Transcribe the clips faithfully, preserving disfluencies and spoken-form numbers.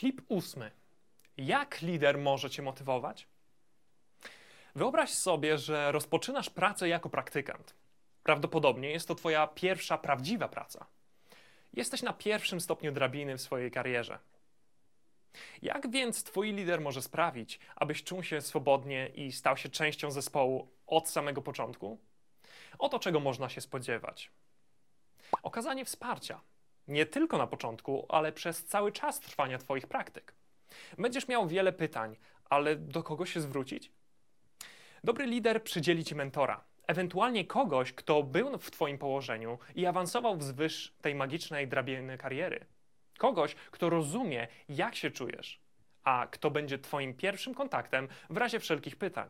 Klip ósmy. Jak lider może cię motywować? Wyobraź sobie, że rozpoczynasz pracę jako praktykant. Prawdopodobnie jest to twoja pierwsza prawdziwa praca. Jesteś na pierwszym stopniu drabiny w swojej karierze. Jak więc twój lider może sprawić, abyś czuł się swobodnie i stał się częścią zespołu od samego początku? Oto czego można się spodziewać. Okazanie wsparcia. Nie tylko na początku, ale przez cały czas trwania twoich praktyk. Będziesz miał wiele pytań, ale do kogo się zwrócić? Dobry lider przydzieli ci mentora, ewentualnie kogoś, kto był w twoim położeniu i awansował wzwyż tej magicznej drabiny kariery. Kogoś, kto rozumie, jak się czujesz, a kto będzie twoim pierwszym kontaktem w razie wszelkich pytań.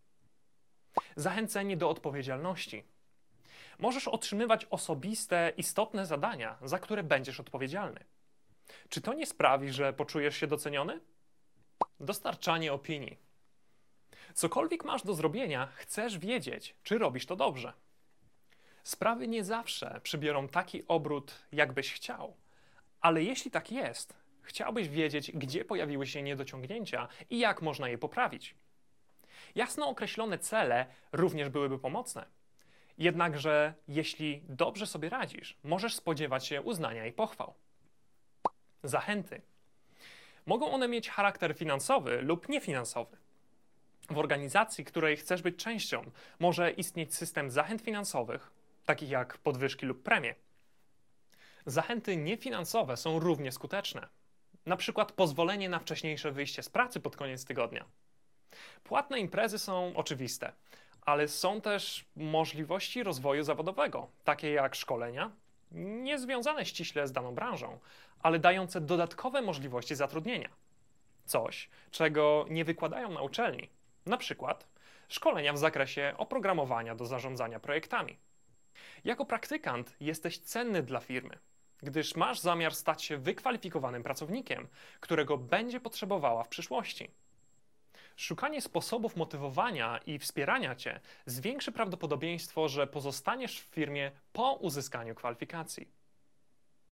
Zachęcenie do odpowiedzialności. Możesz otrzymywać osobiste, istotne zadania, za które będziesz odpowiedzialny. Czy to nie sprawi, że poczujesz się doceniony? Dostarczanie opinii. Cokolwiek masz do zrobienia, chcesz wiedzieć, czy robisz to dobrze. Sprawy nie zawsze przybiorą taki obrót, jakbyś chciał, ale jeśli tak jest, chciałbyś wiedzieć, gdzie pojawiły się niedociągnięcia i jak można je poprawić. Jasno określone cele również byłyby pomocne. Jednakże, jeśli dobrze sobie radzisz, możesz spodziewać się uznania i pochwał. Zachęty. Mogą one mieć charakter finansowy lub niefinansowy. W organizacji, której chcesz być częścią, może istnieć system zachęt finansowych, takich jak podwyżki lub premie. Zachęty niefinansowe są równie skuteczne. Na przykład pozwolenie na wcześniejsze wyjście z pracy pod koniec tygodnia. Płatne imprezy są oczywiste, ale są też możliwości rozwoju zawodowego, takie jak szkolenia, nie związane ściśle z daną branżą, ale dające dodatkowe możliwości zatrudnienia. Coś, czego nie wykładają na uczelni. Na przykład szkolenia w zakresie oprogramowania do zarządzania projektami. Jako praktykant jesteś cenny dla firmy, gdyż masz zamiar stać się wykwalifikowanym pracownikiem, którego będzie potrzebowała w przyszłości. Szukanie sposobów motywowania i wspierania cię zwiększy prawdopodobieństwo, że pozostaniesz w firmie po uzyskaniu kwalifikacji.